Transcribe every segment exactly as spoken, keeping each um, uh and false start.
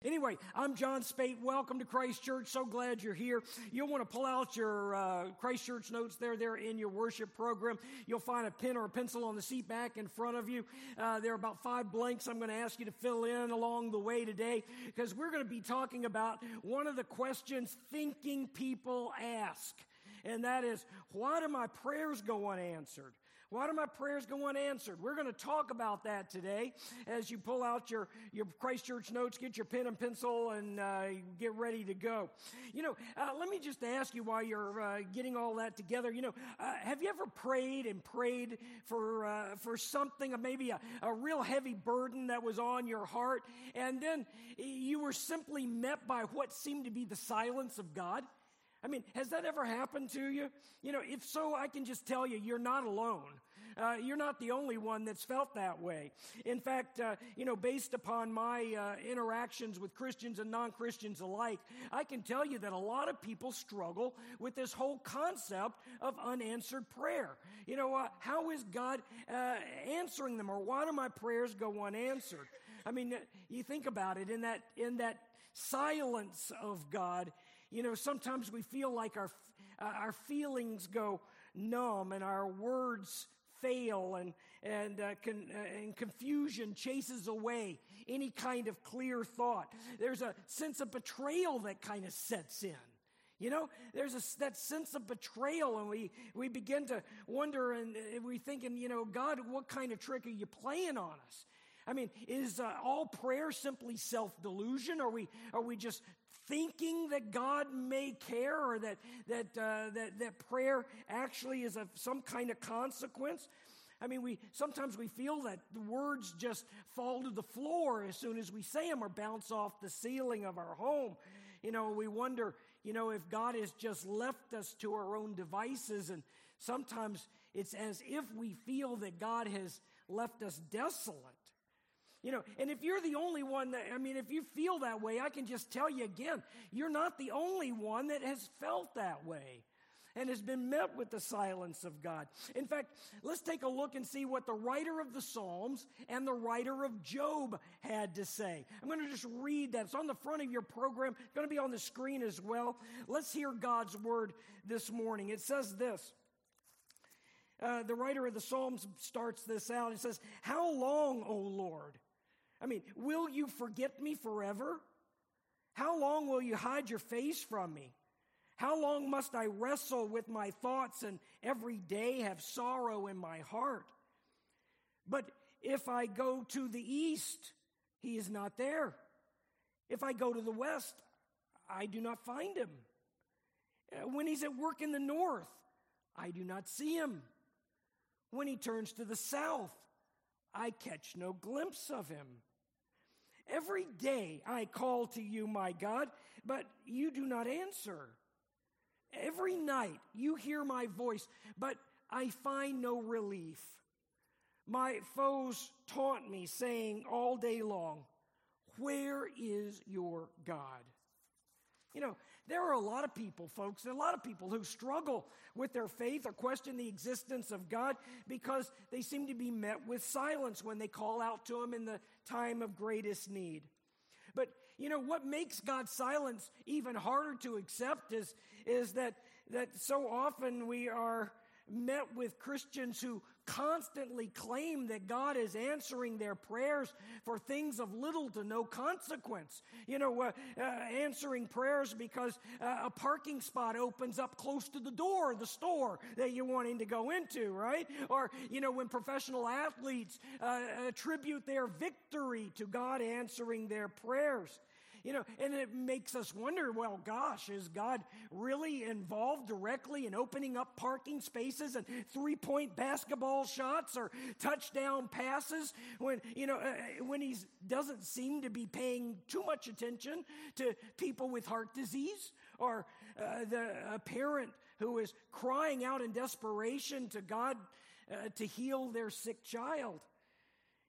Anyway, I'm John Spate. Welcome to Christ Church. So glad you're here. You'll want to pull out your uh, Christ Church notes there. They're in your worship program. You'll find a pen or a pencil on the seat back in front of you. Uh, there are about five blanks I'm going to ask you to fill in along the way today, because we're going to be talking about one of the questions thinking people ask, and that is, why do my prayers go unanswered? Why do my prayers go unanswered? We're going to talk about that today as you pull out your, your Christ Church notes, get your pen and pencil, and uh, get ready to go. You know, uh, let me just ask you while you're uh, getting all that together, you know, uh, have you ever prayed and prayed for uh, for something, maybe a, a real heavy burden that was on your heart, and then you were simply met by what seemed to be the silence of God? I mean, has that ever happened to you? You know, if so, I can just tell you, you're not alone. Uh, you're not the only one that's felt that way. In fact, uh, you know, based upon my uh, interactions with Christians and non-Christians alike, I can tell you that a lot of people struggle with this whole concept of unanswered prayer. You know, uh, how is God uh, answering them, or why do my prayers go unanswered? I mean, you think about it, in that in that silence of God, you know, sometimes we feel like our uh, our feelings go numb and our words fail, and and, uh, con, uh, and confusion chases away any kind of clear thought. There's a sense of betrayal that kind of sets in. You know, there's a, that sense of betrayal, and we, we begin to wonder, and we're thinking, you know, God, what kind of trick are you playing on us? I mean, is uh, all prayer simply self-delusion? Are we are we just thinking that God may care, or that that uh, that that prayer actually is of some kind of consequence? I mean, we sometimes we feel that the words just fall to the floor as soon as we say them, or bounce off the ceiling of our home. You know, we wonder, you know, if God has just left us to our own devices, and sometimes it's as if we feel that God has left us desolate. You know, and if you're the only one that, I mean, if you feel that way, I can just tell you again, you're not the only one that has felt that way and has been met with the silence of God. In fact, let's take a look and see what the writer of the Psalms and the writer of Job had to say. I'm going to just read that. It's on the front of your program. It's going to be on the screen as well. Let's hear God's word this morning. It says this. Uh, the writer of the Psalms starts this out. It says, "How long, O Lord? I mean, will you forget me forever? How long will you hide your face from me? How long must I wrestle with my thoughts and every day have sorrow in my heart? But if I go to the east, he is not there. If I go to the west, I do not find him. When he's at work in the north, I do not see him. When he turns to the south, I catch no glimpse of him. Every day I call to you, my God, but you do not answer. Every night you hear my voice, but I find no relief. My foes taunt me, saying all day long, where is your God?" You know, there are a lot of people, folks, a lot of people who struggle with their faith or question the existence of God because they seem to be met with silence when they call out to him in the time of greatest need. But, you know, what makes God's silence even harder to accept is, is that, that so often we are met with Christians who constantly claim that God is answering their prayers for things of little to no consequence. You know, uh, uh, answering prayers because uh, a parking spot opens up close to the door of the store that you're wanting to go into, right? Or, you know, when professional athletes uh, attribute their victory to God answering their prayers. You know, and it makes us wonder, well, gosh, is God really involved directly in opening up parking spaces and three-point basketball shots or touchdown passes when, you know, uh, when he doesn't seem to be paying too much attention to people with heart disease, or uh, the a parent who is crying out in desperation to God uh, to heal their sick child?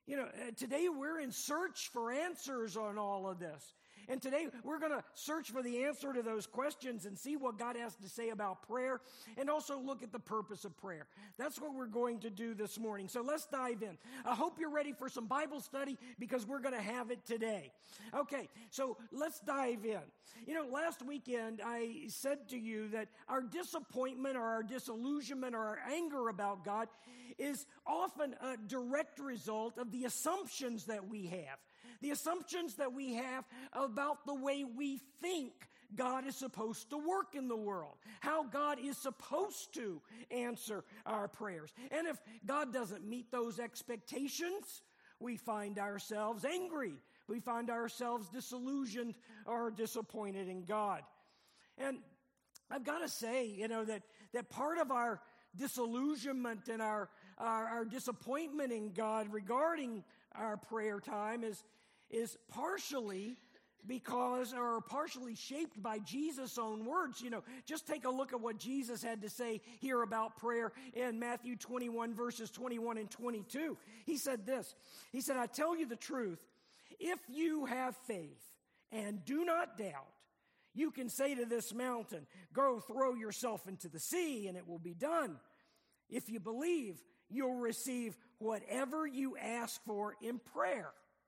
You know, uh, today we're in search for answers on all of this. And today we're going to search for the answer to those questions and see what God has to say about prayer, and also look at the purpose of prayer. That's what we're going to do this morning. So let's dive in. I hope you're ready for some Bible study, because we're going to have it today. Okay, so let's dive in. You know, last weekend I said to you that our disappointment or our disillusionment or our anger about God is often a direct result of the assumptions that we have. The assumptions that we have about the way we think God is supposed to work in the world, how God is supposed to answer our prayers. And if God doesn't meet those expectations, we find ourselves angry. We find ourselves disillusioned or disappointed in God. And I've got to say, you know, that, that part of our disillusionment and our, our, our disappointment in God regarding our prayer time is is partially because, or partially shaped by Jesus' own words. You know, just take a look at what Jesus had to say here about prayer in Matthew twenty-one, verses twenty-one and twenty-two. He said this, he said, I tell you the truth, if you have faith and do not doubt, you can say to this mountain, go throw yourself into the sea, and it will be done. If you believe, you'll receive whatever you ask for in prayer.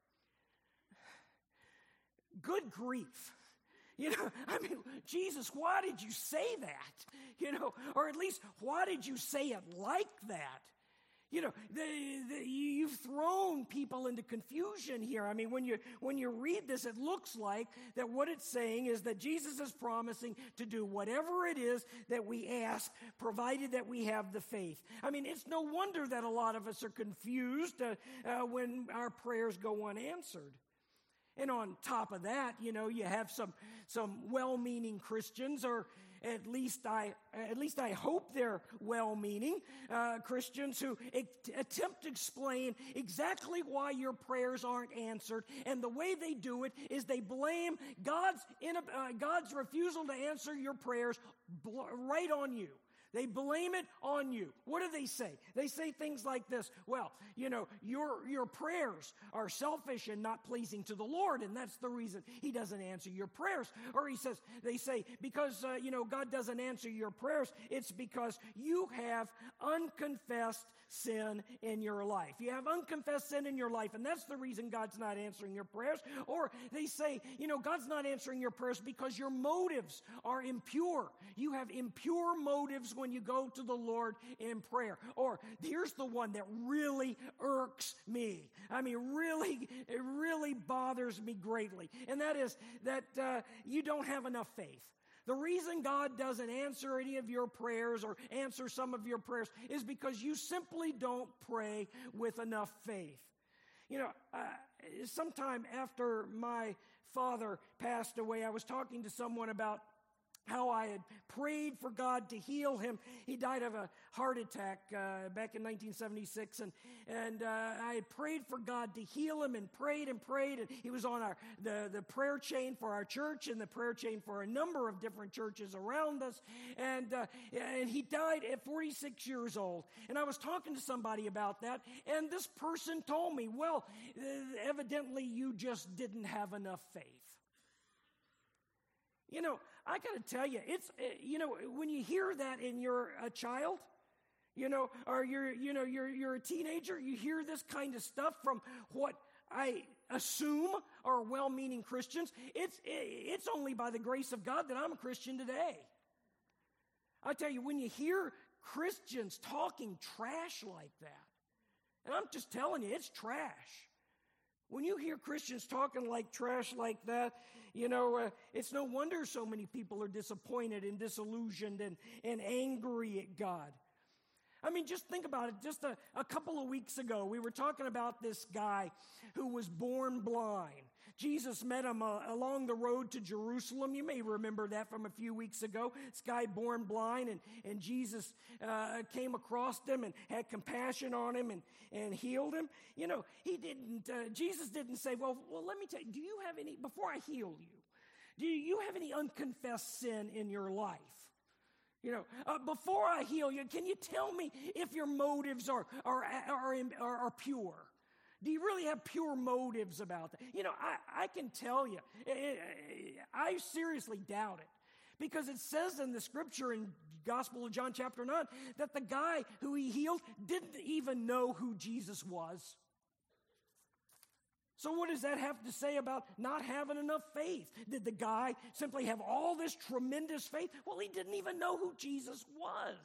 Good grief. You know, I mean, Jesus, why did you say that? You know, or at least, why did you say it like that? You know, the, the, you've thrown people into confusion here. I mean, when you when you read this, it looks like that what it's saying is that Jesus is promising to do whatever it is that we ask, provided that we have the faith. I mean, it's no wonder that a lot of us are confused uh, uh, when our prayers go unanswered. And on top of that, you know, you have some some well-meaning Christians, or at least I at least I hope they're well-meaning uh, Christians who e- attempt to explain exactly why your prayers aren't answered, and the way they do it is they blame God's in, uh, God's refusal to answer your prayers bl- right on you. They blame it on you. What do they say? They say things like this. Well, you know, your your prayers are selfish and not pleasing to the Lord, and that's the reason He doesn't answer your prayers. Or he says, they say, because, uh, you know, God doesn't answer your prayers, it's because you have unconfessed sin in your life. You have unconfessed sin in your life, and that's the reason God's not answering your prayers. Or they say, you know, God's not answering your prayers because your motives are impure. You have impure motives when you go to the Lord in prayer. Or here's the one that really irks me. I mean, really, it really bothers me greatly. And that is that uh, you don't have enough faith. The reason God doesn't answer any of your prayers or answer some of your prayers is because you simply don't pray with enough faith. You know, uh, sometime after my father passed away, I was talking to someone about how I had prayed for God to heal him. He died of a heart attack uh, back in nineteen seventy-six, and and uh, I had prayed for God to heal him, and prayed and prayed, and he was on our the, the prayer chain for our church and the prayer chain for a number of different churches around us, and uh, and he died at forty-six years old. And I was talking to somebody about that, and this person told me, well, evidently you just didn't have enough faith. You know, I got to tell you, it's, you know, when you hear that and you're a child, you know, or you're, you know, you're, you're a teenager, you hear this kind of stuff from what I assume are well-meaning Christians. It's, it's only by the grace of God that I'm a Christian today. I tell you, when you hear Christians talking trash like that, and I'm just telling you, it's trash. When you hear Christians talking like trash like that, you know, uh, it's no wonder so many people are disappointed and disillusioned and, and angry at God. I mean, just think about it. Just a, a couple of weeks ago, we were talking about this guy who was born blind. Jesus met him uh, along the road to Jerusalem. You may remember that from a few weeks ago. This guy born blind, and, and Jesus uh, came across him and had compassion on him and, and healed him. You know, he didn't, uh, Jesus didn't say, well, well, let me tell you, do you have any, before I heal you, do you have any unconfessed sin in your life? You know, uh, before I heal you, can you tell me if your motives are, are, are, are, are pure? Do you really have pure motives about that? You know, I, I can tell you, I seriously doubt it. Because it says in the scripture in Gospel of John chapter nine that the guy who he healed didn't even know who Jesus was. So what does that have to say about not having enough faith? Did the guy simply have all this tremendous faith? Well, he didn't even know who Jesus was.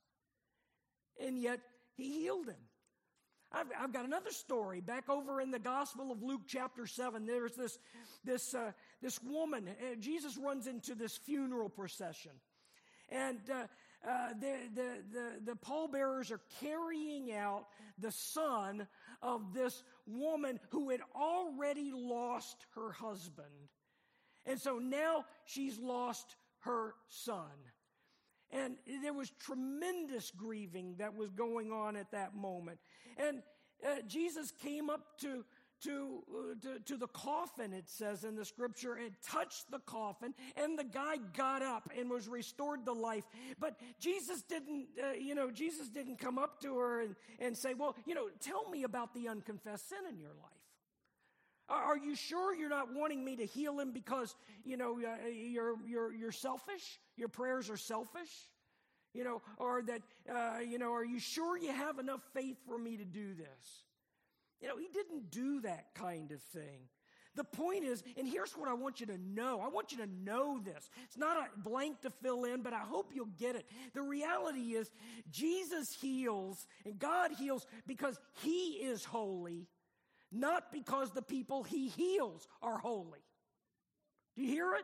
And yet he healed him. I've, I've got another story back over in the Gospel of Luke chapter seven. There's this, this, uh, this woman. Uh, Jesus runs into this funeral procession. And uh, uh, the, the, the, the pallbearers are carrying out the son of this woman who had already lost her husband. And so now she's lost her son. And there was tremendous grieving that was going on at that moment. And uh, Jesus came up to to, uh, to to the coffin, it says in the scripture, and touched the coffin, and the guy got up and was restored to life. But Jesus didn't, uh, you know, Jesus didn't come up to her and, and say, well, you know, tell me about the unconfessed sin in your life. Are you sure you're not wanting me to heal him because, you know, uh, you're, you're, you're selfish? Your prayers are selfish? You know, or that, uh, you know, are you sure you have enough faith for me to do this? You know, he didn't do that kind of thing. The point is, and here's what I want you to know. I want you to know this. It's not a blank to fill in, but I hope you'll get it. The reality is, Jesus heals and God heals because he is holy, not because the people he heals are holy. Do you hear it?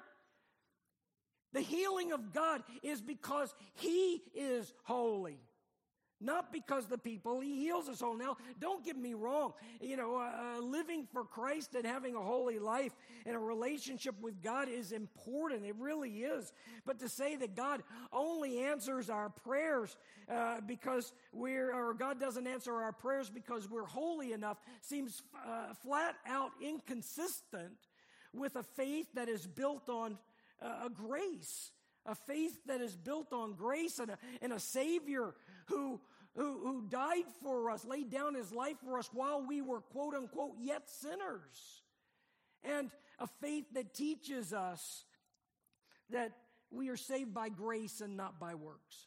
The healing of God is because he is holy, not because the people he heals is holy. Now, don't get me wrong. You know, uh, living for Christ and having a holy life and a relationship with God is important. It really is. But to say that God only answers our prayers uh, because we're, or God doesn't answer our prayers because we're holy enough seems uh, flat out inconsistent with a faith that is built on uh, a grace, a faith that is built on grace and a, and a Savior who Who, who died for us, laid down his life for us while we were, quote unquote, yet sinners. And a faith that teaches us that we are saved by grace and not by works.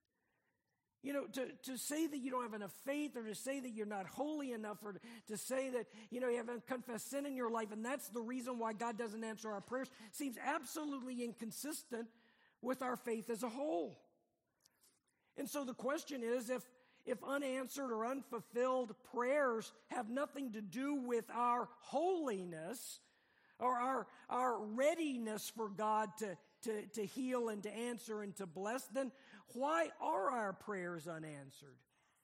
You know, to, to say that you don't have enough faith, or to say that you're not holy enough, or to say that, you know, you haven't confessed sin in your life, and that's the reason why God doesn't answer our prayers, seems absolutely inconsistent with our faith as a whole. And so the question is, if, if unanswered or unfulfilled prayers have nothing to do with our holiness or our, our readiness for God to, to, to heal and to answer and to bless, then why are our prayers unanswered?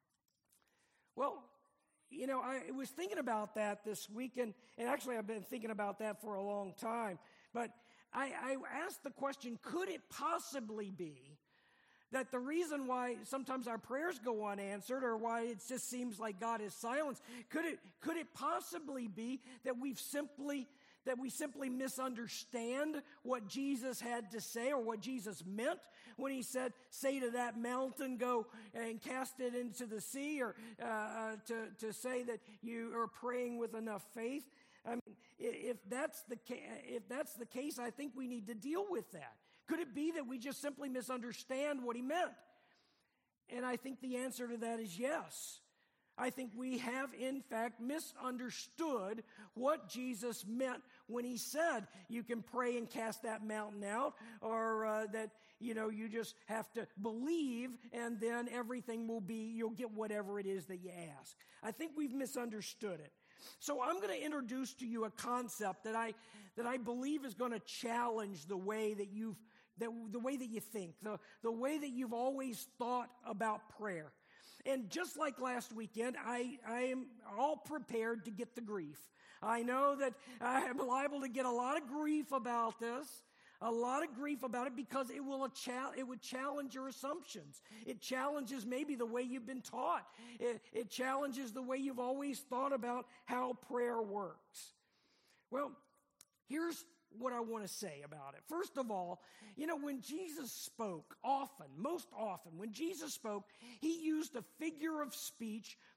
Well, you know, I was thinking about that this weekend, and actually I've been thinking about that for a long time. But I, I asked the question, could it possibly be that the reason why sometimes our prayers go unanswered, or why it just seems like God is silent, could it could it possibly be that we've simply that we simply misunderstand what Jesus had to say, or what Jesus meant when he said, "Say to that mountain, go and cast it into the sea," or uh, to to say that you are praying with enough faith? I mean, if that's the ca- if that's the case, I think we need to deal with that. Could it be that we just simply misunderstand what he meant? And I think the answer to that is yes. I think we have, in fact, misunderstood what Jesus meant when he said you can pray and cast that mountain out, or uh, that, you know, you just have to believe and then everything will be, you'll get whatever it is that you ask. I think we've misunderstood it. So I'm going to introduce to you a concept that I that I believe is going to challenge the way that you've That the way that you think, the, the way that you've always thought about prayer. And just like last weekend, I, I am all prepared to get the grief. I know that I am liable to get a lot of grief about this, a lot of grief about it, because it will it would challenge your assumptions. It challenges maybe the way you've been taught. It, it challenges the way you've always thought about how prayer works. Well, here's what I want to say about it. First of all, you know, when Jesus spoke, often, most often, when Jesus spoke, he used a figure of speech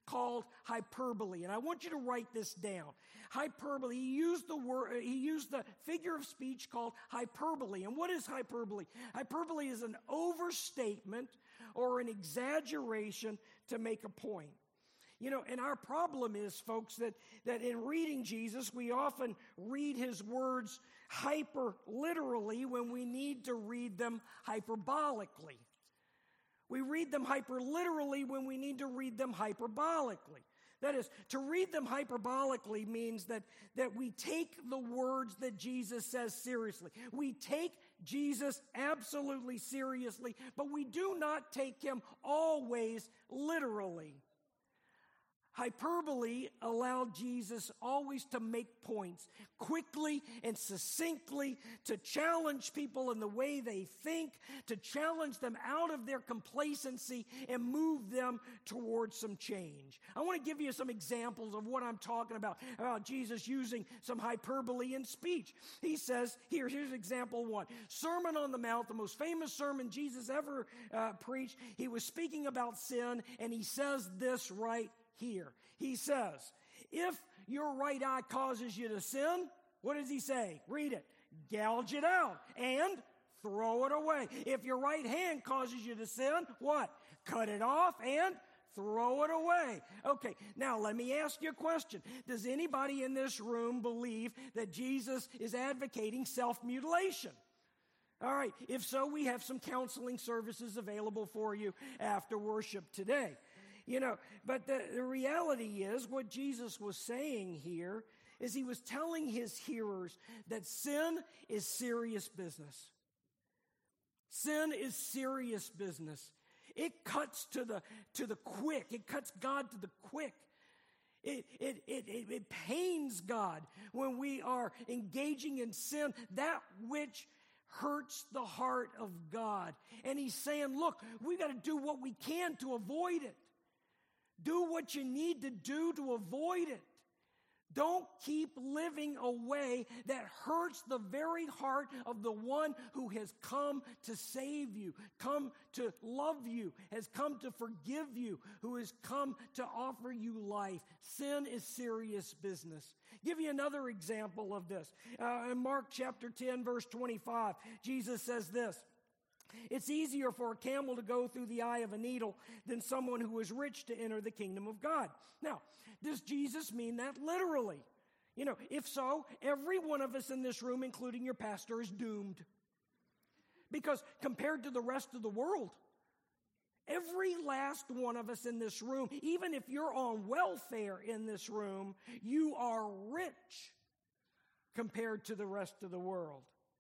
called hyperbole. And I want you to write this down. Hyperbole, he used the word, he used the figure of speech called hyperbole. And what is hyperbole? Hyperbole is an overstatement or an exaggeration to make a point. You know, and our problem is, folks, that, that in reading Jesus, we often read his words hyper literally when we need to read them hyperbolically. We read them hyper literally when we need to read them hyperbolically. That is, to read them hyperbolically means that, that we take the words that Jesus says seriously. We take Jesus absolutely seriously, but we do not take him always literally. Hyperbole allowed Jesus always to make points quickly and succinctly, to challenge people in the way they think, to challenge them out of their complacency and move them towards some change. I want to give you some examples of what I'm talking about, about Jesus using some hyperbole in speech. He says, here, here's example one. Sermon on the Mount, the most famous sermon Jesus ever uh, preached. He was speaking about sin, and he says this right here. He says, if your right eye causes you to sin, what does he say? Read it. Gouge it out and throw it away. If your right hand causes you to sin, what? Cut it off and throw it away. Okay, now let me ask you a question. Does anybody in this room believe that Jesus is advocating self-mutilation? All right, if so, we have some counseling services available for you after worship today. You know, but the, the reality is what Jesus was saying here is he was telling his hearers that sin is serious business. Sin is serious business. It cuts to the to the quick. It cuts God to the quick. It, it, it, it, it pains God when we are engaging in sin, that which hurts the heart of God. And he's saying, look, we've got to do what we can to avoid it. Do what you need to do to avoid it. Don't keep living a way that hurts the very heart of the one who has come to save you, come to love you, has come to forgive you, who has come to offer you life. Sin is serious business. Give you another example of this. Uh, in Mark chapter ten, verse twenty-five, Jesus says this. It's easier for a camel to go through the eye of a needle than someone who is rich to enter the kingdom of God. Now, does Jesus mean that literally? You know, if so, every one of us in this room, including your pastor, is doomed. Because compared to the rest of the world, every last one of us in this room, even if you're on welfare in this room, you are rich compared to the rest of the world.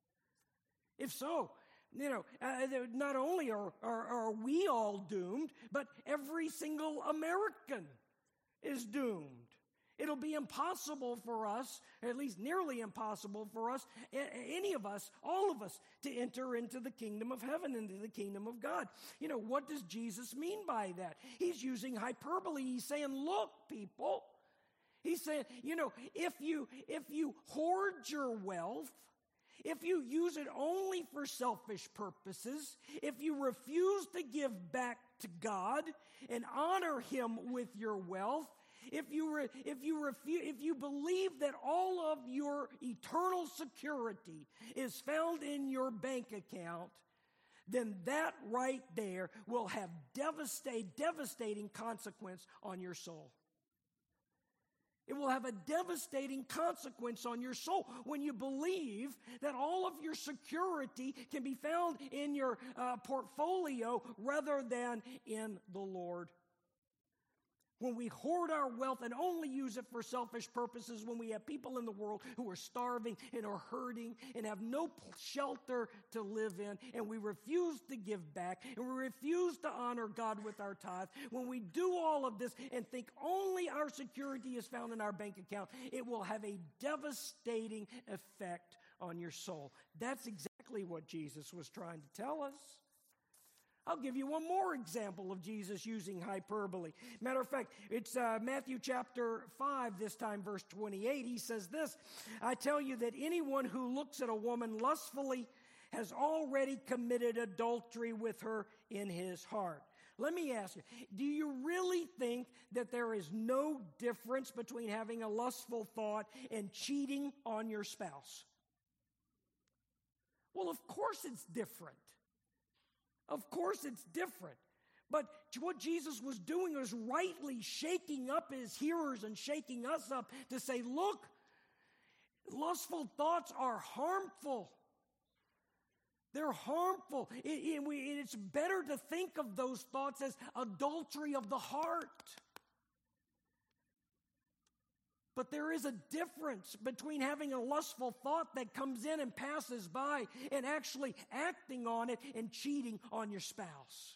If so, you know, uh, not only are, are, are we all doomed, but every single American is doomed. It'll be impossible for us, at least nearly impossible for us, any of us, all of us, to enter into the kingdom of heaven, into the kingdom of God. You know, what does Jesus mean by that? He's using hyperbole. He's saying, look, people, he's saying, you know, if you, if you hoard your wealth, if you use it only for selfish purposes, if you refuse to give back to God and honor him with your wealth, if you re, if you refuse, if you believe that all of your eternal security is found in your bank account, then that right there will have devastate, devastating consequence on your soul. It will have a devastating consequence on your soul when you believe that all of your security can be found in your uh, portfolio rather than in the Lord. When we hoard our wealth and only use it for selfish purposes, when we have people in the world who are starving and are hurting and have no shelter to live in, and we refuse to give back, and we refuse to honor God with our tithe, when we do all of this and think only our security is found in our bank account, it will have a devastating effect on your soul. That's exactly what Jesus was trying to tell us. I'll give you one more example of Jesus using hyperbole. Matter of fact, it's uh, Matthew chapter five, this time verse twenty-eight. He says this, I tell you that anyone who looks at a woman lustfully has already committed adultery with her in his heart. let me ask you, do you really think that there is no difference between having a lustful thought and cheating on your spouse? Well, of course it's different. Of course it's different. But what Jesus was doing was rightly shaking up his hearers and shaking us up to say, look, lustful thoughts are harmful. They're harmful. It, it, we, it's better to think of those thoughts as adultery of the heart. But there is a difference between having a lustful thought that comes in and passes by and actually acting on it and cheating on your spouse.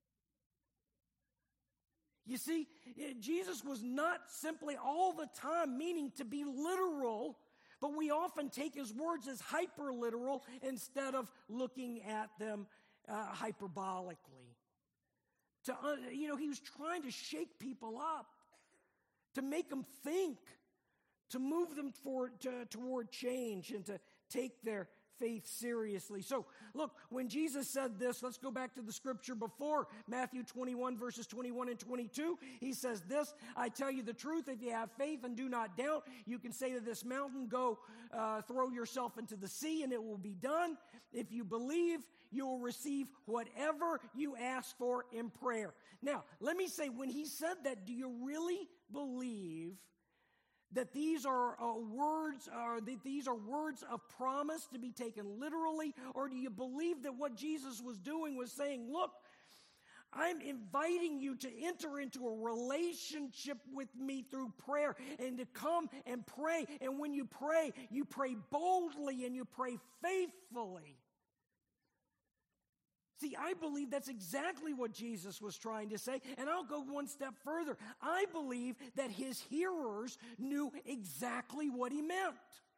You see, Jesus was not simply all the time meaning to be literal, but we often take his words as hyper-literal instead of looking at them uh, hyperbolically. To, uh, you know, he was trying to shake people up, to make them think, to move them toward, to, toward change and to take their faith seriously. So, look, when Jesus said this, let's go back to the scripture before, Matthew twenty-one, verses twenty-one and twenty-two. He says this, I tell you the truth, if you have faith and do not doubt, you can say to this mountain, go uh, throw yourself into the sea, and it will be done. If you believe, you will receive whatever you ask for in prayer. Now, let me say, when he said that, do you really believe that these are uh, words, or that these are words of promise to be taken literally? Or do you believe that what Jesus was doing was saying, look, I'm inviting you to enter into a relationship with me through prayer and to come and pray. And when you pray, you pray boldly and you pray faithfully. See, I believe that's exactly what Jesus was trying to say, and I'll go one step further. I believe that his hearers knew exactly what he meant.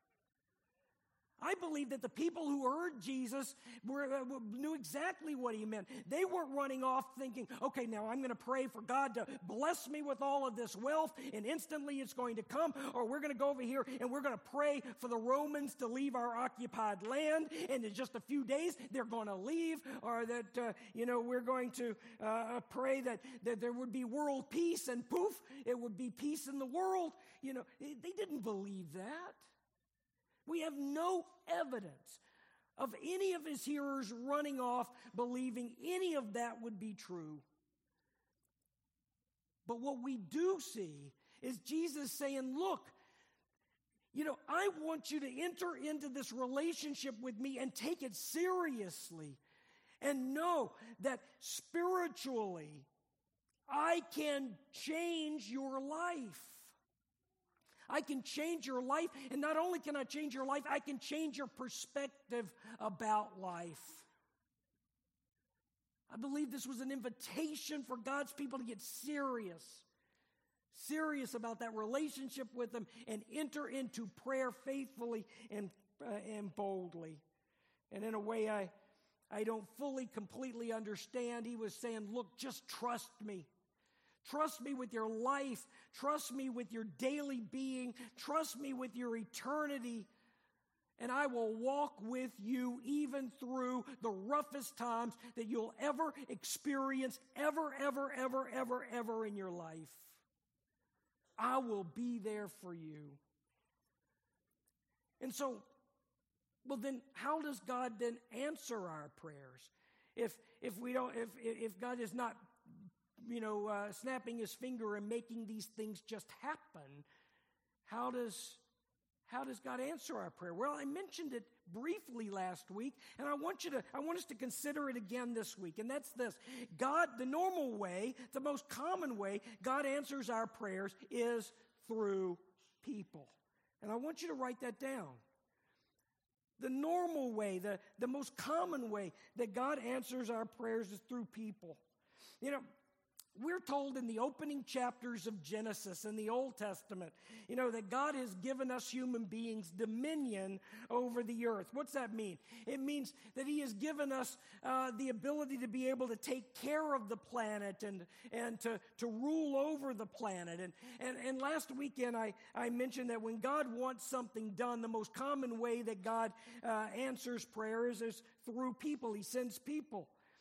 I believe that the people who heard Jesus were, uh, knew exactly what he meant. They weren't running off thinking, okay, now I'm going to pray for God to bless me with all of this wealth, and instantly it's going to come, or we're going to go over here and we're going to pray for the Romans to leave our occupied land, and in just a few days they're going to leave, or that, uh, you know, we're going to uh, pray that, that there would be world peace, and poof, it would be peace in the world. You know, they didn't believe that. We have no evidence of any of his hearers running off believing any of that would be true. But what we do see is Jesus saying, look, you know, I want you to enter into this relationship with me and take it seriously and know that spiritually I can change your life. I can change your life, and not only can I change your life, I can change your perspective about life. I believe this was an invitation for God's people to get serious, serious about that relationship with him and enter into prayer faithfully and, uh, and boldly. And in a way I, I don't fully, completely understand, he was saying, look, just trust me. Trust me with your life. Trust me with your daily being. Trust me with your eternity. And I will walk with you even through the roughest times that you'll ever experience, ever, ever, ever, ever, ever in your life. I will be there for you. And so, well then, how does God then answer our prayers? If if we don't, if if God is not you know, uh, snapping his finger and making these things just happen, how does how does God answer our prayer? Well, I mentioned it briefly last week, and I want you to I want us to consider it again this week, and that's this. God, the normal way, the most common way God answers our prayers is through people. And I want you to write that down. The normal way, the, the most common way that God answers our prayers is through people. You know, we're told in the opening chapters of Genesis in the Old Testament, you know, that God has given us human beings dominion over the earth. What's that mean? It means that he has given us uh, the ability to be able to take care of the planet and and to, to rule over the planet. And, and, and last weekend I, I mentioned that when God wants something done, the most common way that God uh, answers prayers is through people. He sends people.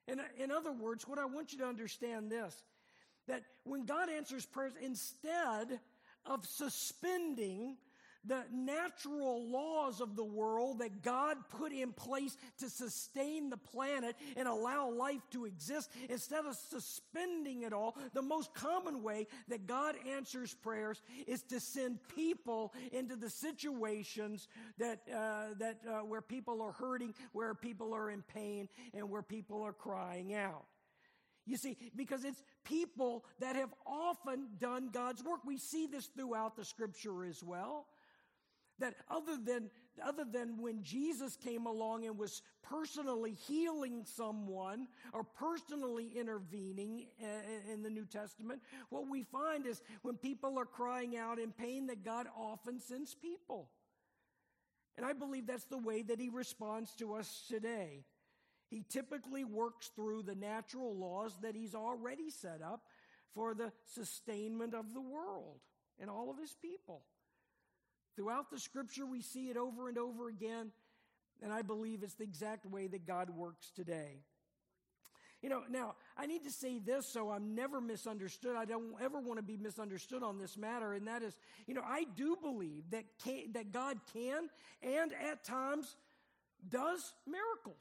In, in other words, what I want you to understand this, that when God answers prayers, instead of suspending the natural laws of the world that God put in place to sustain the planet and allow life to exist, instead of suspending it all, the most common way that God answers prayers is to send people into the situations that uh, that uh, where people are hurting, where people are in pain, and where people are crying out. You see, because it's people that have often done God's work. We see this throughout the Scripture as well. That other than, other than when Jesus came along and was personally healing someone or personally intervening in the New Testament, what we find is when people are crying out in pain, that God often sends people. And I believe that's the way that He responds to us today. He typically works through the natural laws that He's already set up for the sustainment of the world and all of His people. Throughout the Scripture, we see it over and over again, and I believe it's the exact way that God works today. You know, now, I need to say this so I'm never misunderstood. I don't ever want to be misunderstood on this matter, and that is, you know, I do believe that can, that God can and at times does miracles.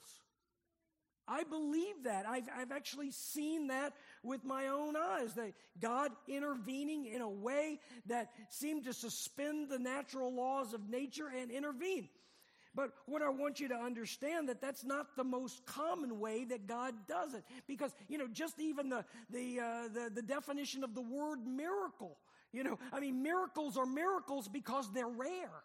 I believe that. I've, I've actually seen that with my own eyes, that God intervening in a way that seemed to suspend the natural laws of nature and intervene. But what I want you to understand, that that's not the most common way that God does it. Because, you know, just even the, the, uh, the, the definition of the word miracle, you know, I mean, miracles are miracles because they're rare.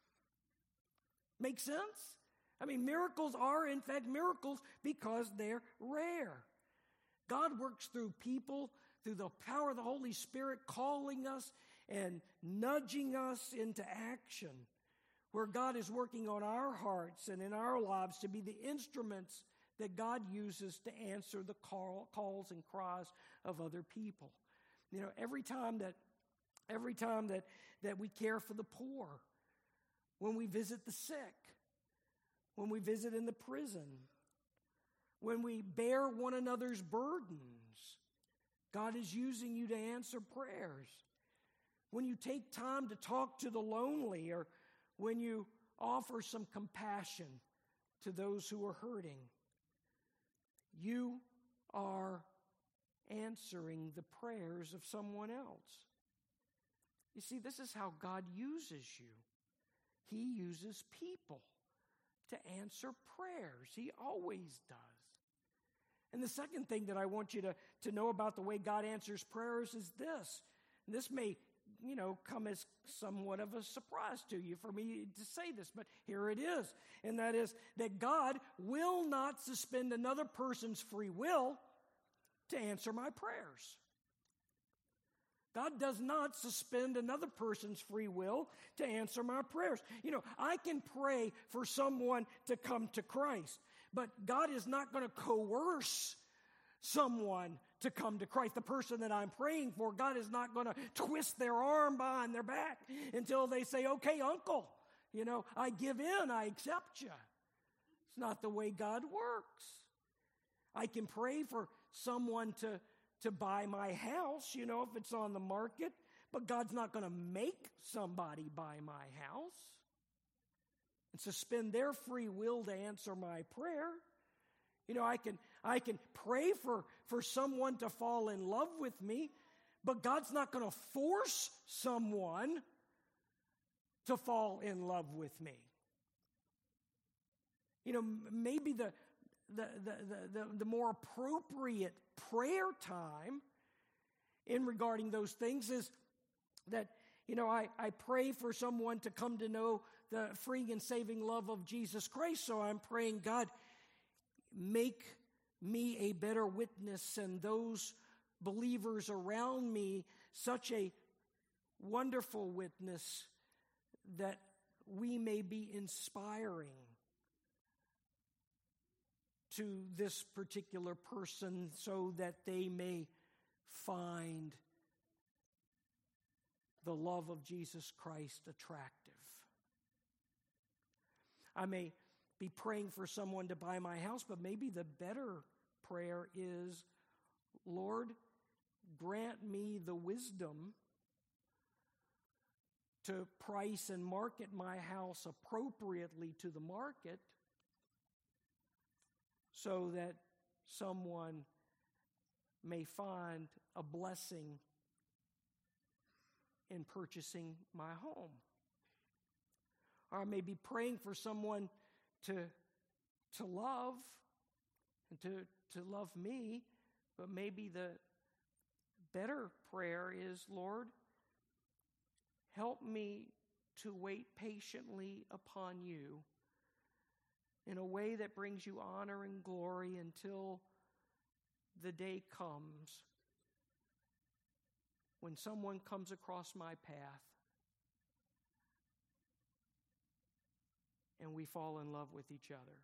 Make sense? I mean, miracles are, in fact, miracles because they're rare. God works through people, through the power of the Holy Spirit, calling us and nudging us into action, where God is working on our hearts and in our lives to be the instruments that God uses to answer the call, calls and cries of other people. You know, every time that, every time that, that we care for the poor, when we visit the sick, when we visit in the prison, when we bear one another's burdens, God is using you to answer prayers. When you take time to talk to the lonely, or when you offer some compassion to those who are hurting, you are answering the prayers of someone else. You see, this is how God uses you. He uses people to answer prayers. He always does. And the second thing that I want you to, to know about the way God answers prayers is this. And this may, you know, come as somewhat of a surprise to you for me to say this, but here it is. And that is that God will not suspend another person's free will to answer my prayers. God does not suspend another person's free will to answer my prayers. You know, I can pray for someone to come to Christ, but God is not going to coerce someone to come to Christ. The person that I'm praying for, God is not going to twist their arm behind their back until they say, okay, uncle, you know, I give in, I accept you. It's not the way God works. I can pray for someone to to buy my house, you know, if it's on the market, but God's not going to make somebody buy my house and suspend their free will to answer my prayer. You know, I can I can pray for, for someone to fall in love with me, but God's not going to force someone to fall in love with me. You know, maybe the The, the, the, the more appropriate prayer time in regarding those things is that, you know, I, I pray for someone to come to know the freeing and saving love of Jesus Christ. So I'm praying, God, make me a better witness and those believers around me such a wonderful witness that we may be inspiring to this particular person so that they may find the love of Jesus Christ attractive. I may be praying for someone to buy my house, but maybe the better prayer is, Lord, grant me the wisdom to price and market my house appropriately to the market so that someone may find a blessing in purchasing my home. Or I may be praying for someone to, to love and to, to love me, but maybe the better prayer is, Lord, help me to wait patiently upon you in a way that brings you honor and glory until the day comes when someone comes across my path and we fall in love with each other.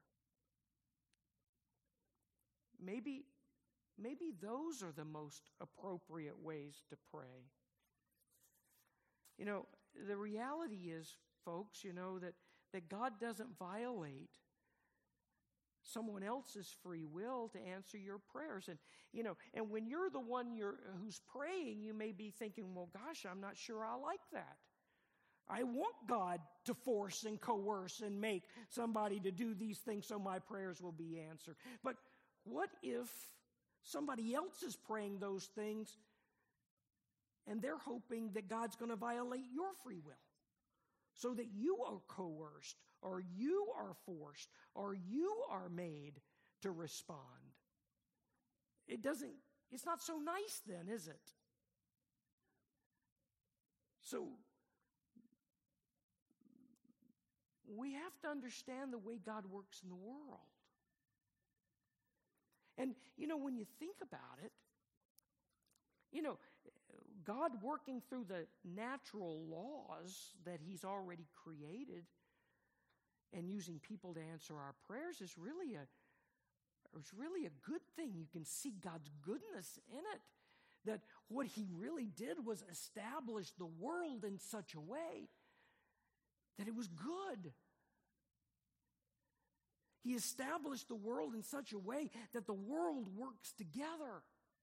Maybe, maybe those are the most appropriate ways to pray. You know, the reality is, folks, you know, that, that God doesn't violate someone else's free will to answer your prayers. And, you know, and when you're the one you're, who's praying, you may be thinking, well, gosh, I'm not sure I like that. I want God to force and coerce and make somebody to do these things so my prayers will be answered. But what if somebody else is praying those things and they're hoping that God's going to violate your free will so that you are coerced or you are forced or you are made to respond? It doesn't, it's not so nice then, is it? So we have to understand the way God works in the world. And, you know, when you think about it, you know, God working through the natural laws that He's already created and using people to answer our prayers is really a, is really a good thing. You can see God's goodness in it. That what He really did was establish the world in such a way that it was good. He established the world in such a way that the world works together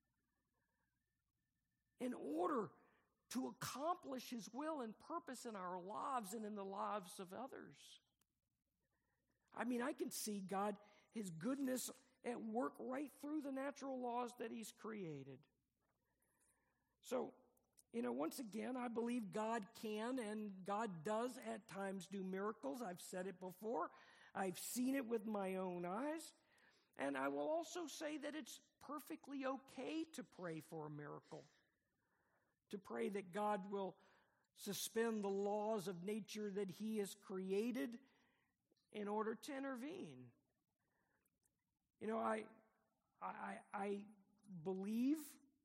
in order to accomplish His will and purpose in our lives and in the lives of others. I mean, I can see God, His goodness at work right through the natural laws that He's created. So, you know, once again, I believe God can and God does at times do miracles. I've said it before. I've seen it with my own eyes. And I will also say that it's perfectly okay to pray for a miracle. To pray that God will suspend the laws of nature that He has created in order to intervene. You know, I, I, I believe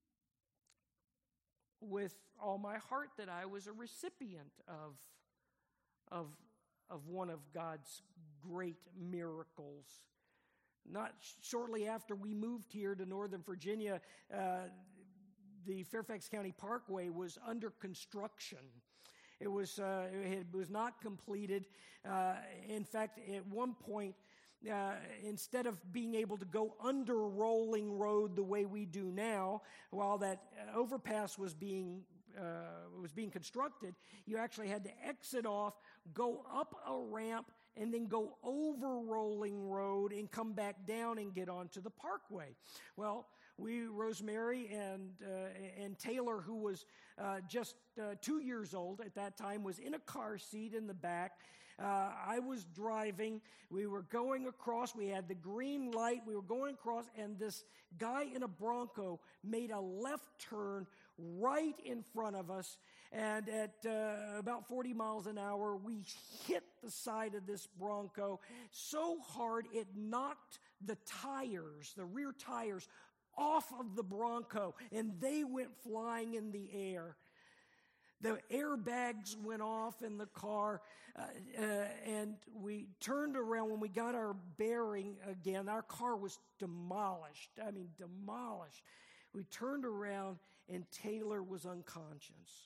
with all my heart that I was a recipient of, of, of one of God's great miracles. Not shortly after we moved here to Northern Virginia, uh, the Fairfax County Parkway was under construction. It was uh, it was not completed. Uh, in fact, at one point, uh, instead of being able to go under Rolling Road the way we do now, while that overpass was being uh, was being constructed, you actually had to exit off, go up a ramp, and then go over Rolling Road and come back down and get onto the parkway. Well, we, Rosemary and uh, and Taylor, who was uh, just uh, two years old at that time, was in a car seat in the back. Uh, I was driving. We were going across. We had the green light. We were going across, and this guy in a Bronco made a left turn right in front of us. And at uh, about forty miles an hour, we hit the side of this Bronco so hard it knocked the tires, the rear tires, off of the Bronco, and they went flying in the air. The airbags went off in the car, uh, uh, and we turned around. When we got our bearing again, our car was demolished. I mean, demolished. We turned around, and Taylor was unconscious.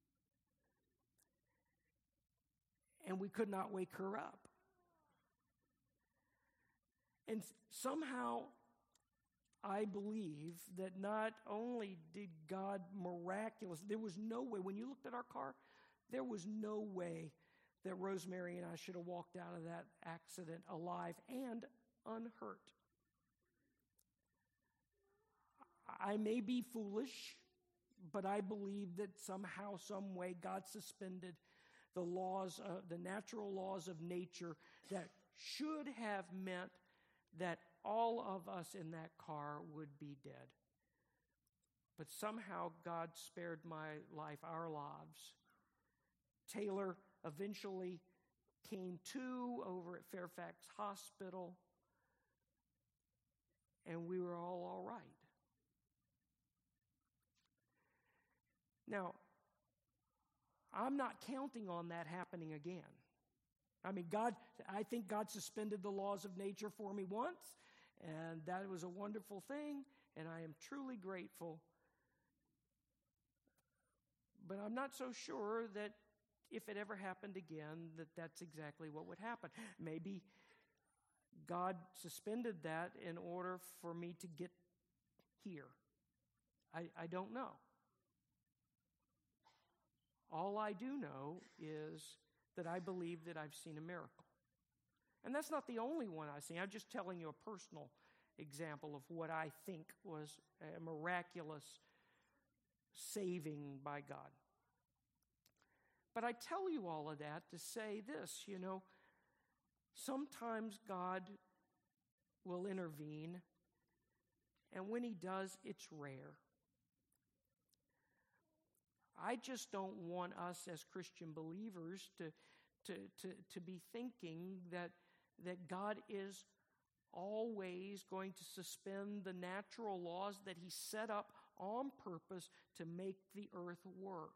And we could not wake her up. And somehow, I believe that not only did God miraculous, there was no way, when you looked at our car, there was no way that Rosemary and I should have walked out of that accident alive and unhurt. I may be foolish, but I believe that somehow, some way, God suspended the laws, uh, the natural laws of nature that should have meant that all of us in that car would be dead. But somehow God spared my life, our lives. Taylor eventually came to over at Fairfax Hospital, and we were all all right. Now, I'm not counting on that happening again. I mean, God, I think God suspended the laws of nature for me once, and that was a wonderful thing, and I am truly grateful. But I'm not so sure that if it ever happened again, that that's exactly what would happen. Maybe God suspended that in order for me to get here. I, I don't know. All I do know is that I believe that I've seen a miracle. And that's not the only one I've seen. I'm just telling you a personal example of what I think was a miraculous saving by God. But I tell you all of that to say this, you know, sometimes God will intervene, and when he does, it's rare. I just don't want us as Christian believers to, to, to, to be thinking that, that God is always going to suspend the natural laws that he set up on purpose to make the earth work.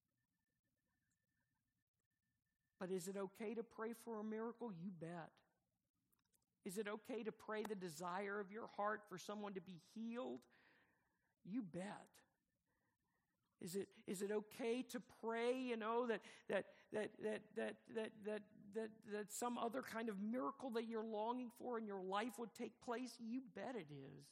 But is it okay to pray for a miracle? You bet. Is it okay to pray the desire of your heart for someone to be healed? You bet. Is it is it okay to pray, you know, that that that that that that that that, that some other kind of miracle that you're longing for in your life would take place? You bet it is.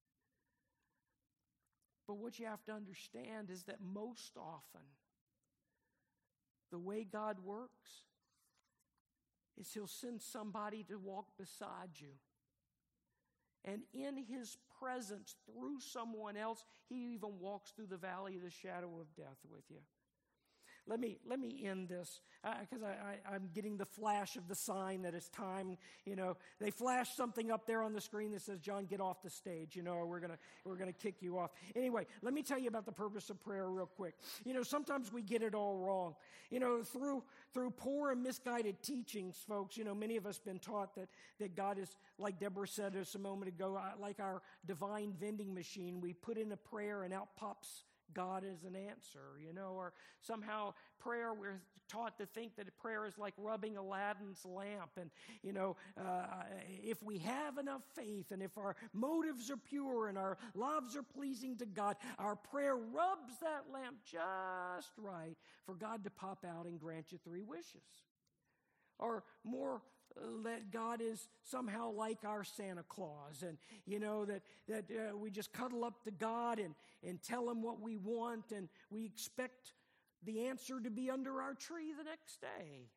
But what you have to understand is that most often, the way God works is he'll send somebody to walk beside you. And in his presence, through someone else, he even walks through the valley of the shadow of death with you. Let me let me end this, because uh, I, I, I'm getting the flash of the sign that it's time. You know, they flash something up there on the screen that says, "John, get off the stage," you know, or we're gonna we're gonna kick you off. Anyway, let me tell you about the purpose of prayer real quick. You know, sometimes we get it all wrong. You know, through through poor and misguided teachings, folks, you know, many of us been taught that, that God is, like Deborah said just a moment ago, like our divine vending machine. We put in a prayer and out pops God is an answer, you know, or somehow prayer, we're taught to think that prayer is like rubbing Aladdin's lamp. And, you know, uh, if we have enough faith and if our motives are pure and our lives are pleasing to God, our prayer rubs that lamp just right for God to pop out and grant you three wishes. Or more, that God is somehow like our Santa Claus, and you know that that uh, we just cuddle up to God and and tell him what we want, and we expect the answer to be under our tree the next day.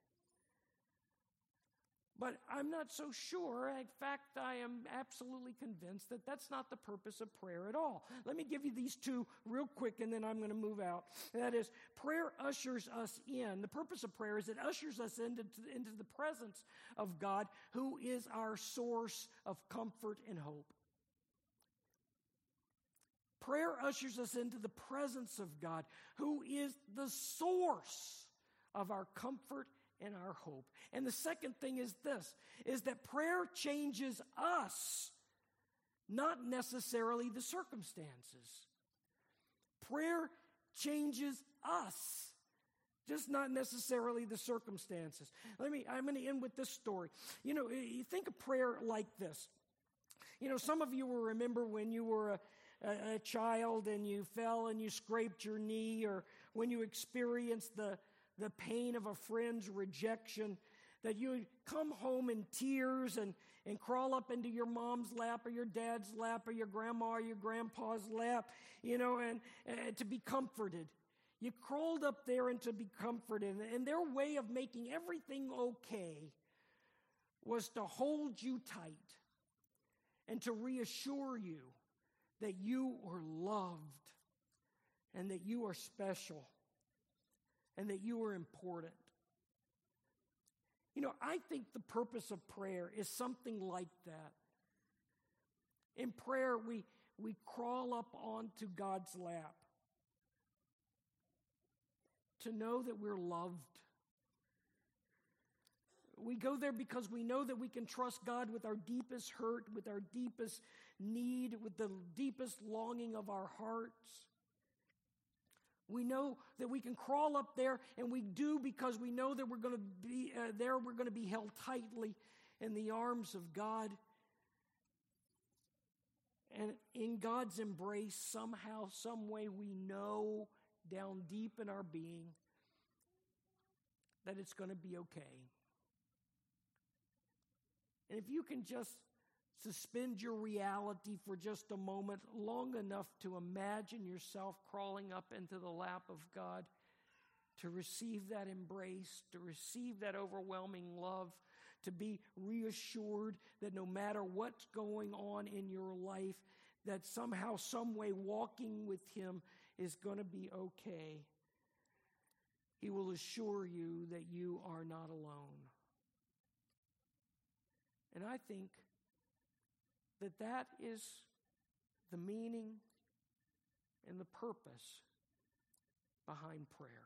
But I'm not so sure. In fact, I am absolutely convinced that that's not the purpose of prayer at all. Let me give you these two real quick, and then I'm going to move out. That is, prayer ushers us in. The purpose of prayer is it ushers us into, into the presence of God, who is our source of comfort and hope. Prayer ushers us into the presence of God, who is the source of our comfort and our hope. And the second thing is this, is that prayer changes us, not necessarily the circumstances. Prayer changes us, just not necessarily the circumstances. Let me, I'm going to end with this story. You know, you think of prayer like this. You know, some of you will remember when you were a A, a child and you fell and you scraped your knee, or when you experienced the, the pain of a friend's rejection, that you would come home in tears and, and crawl up into your mom's lap or your dad's lap or your grandma or your grandpa's lap, you know, and, and to be comforted. You crawled up there and to be comforted. And their way of making everything okay was to hold you tight and to reassure you that you are loved and that you are special and that you are important. You know, I think the purpose of prayer is something like that. In prayer, we, we crawl up onto God's lap to know that we're loved. We go there because we know that we can trust God with our deepest hurt, with our deepest need, with the deepest longing of our hearts. We know that we can crawl up there, and we do because we know that we're going to be uh, there, we're going to be held tightly in the arms of God. And in God's embrace, somehow, some way, we know down deep in our being that it's going to be okay. And if you can just suspend your reality for just a moment, long enough to imagine yourself crawling up into the lap of God, to receive that embrace, to receive that overwhelming love, to be reassured that no matter what's going on in your life, that somehow, some way, walking with Him is going to be okay. He will assure you that you are not alone. And I think that that is the meaning and the purpose behind prayer.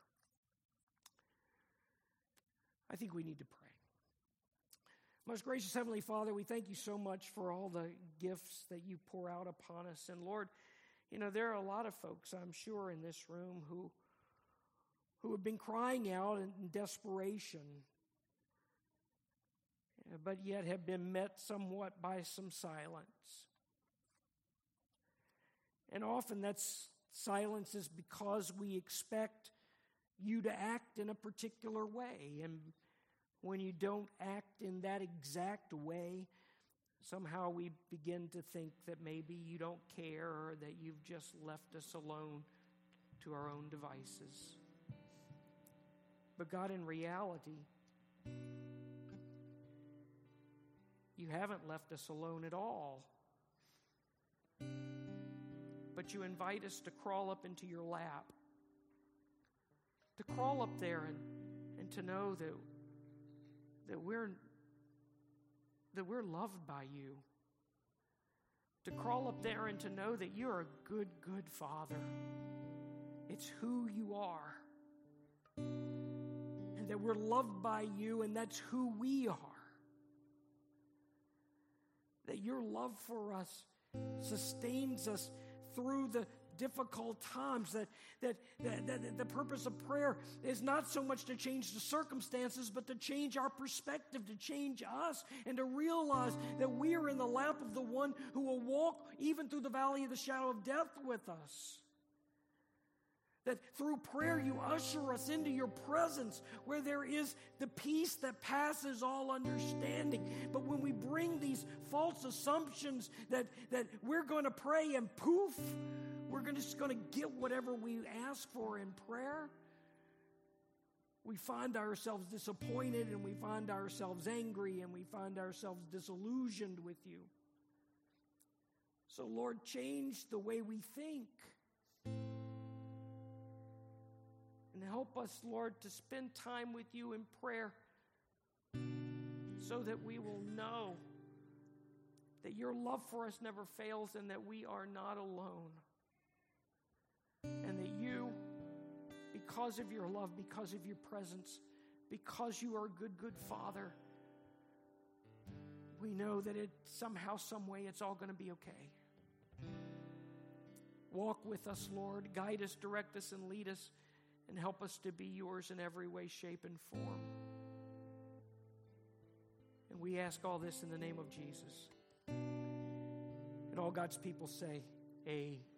I think we need to pray. Most gracious Heavenly Father, we thank you so much for all the gifts that you pour out upon us. And Lord, you know, there are a lot of folks, I'm sure, in this room who, who have been crying out in desperation, but yet have been met somewhat by some silence. And often that silence is because we expect you to act in a particular way. And when you don't act in that exact way, somehow we begin to think that maybe you don't care or that you've just left us alone to our own devices. But God, in reality, you haven't left us alone at all. But you invite us to crawl up into your lap, to crawl up there and, and to know that, that we're that we're loved by you, to crawl up there and to know that you're a good, good Father. It's who you are, and that we're loved by you, and that's who we are. That your love for us sustains us through the difficult times, that, that, that, that the purpose of prayer is not so much to change the circumstances, but to change our perspective, to change us, and to realize that we are in the lap of the one who will walk even through the valley of the shadow of death with us. That through prayer you usher us into your presence where there is the peace that passes all understanding. But when we bring these false assumptions that, that we're going to pray and poof, we're gonna, just going to get whatever we ask for in prayer, we find ourselves disappointed and we find ourselves angry and we find ourselves disillusioned with you. So Lord, change the way we think. And help us, Lord, to spend time with you in prayer so that we will know that your love for us never fails and that we are not alone. And that you, because of your love, because of your presence, because you are a good, good Father, we know that it somehow, some way, it's all going to be okay. Walk with us, Lord. Guide us, direct us, and lead us. And help us to be yours in every way, shape, and form. And we ask all this in the name of Jesus. And all God's people say, Amen.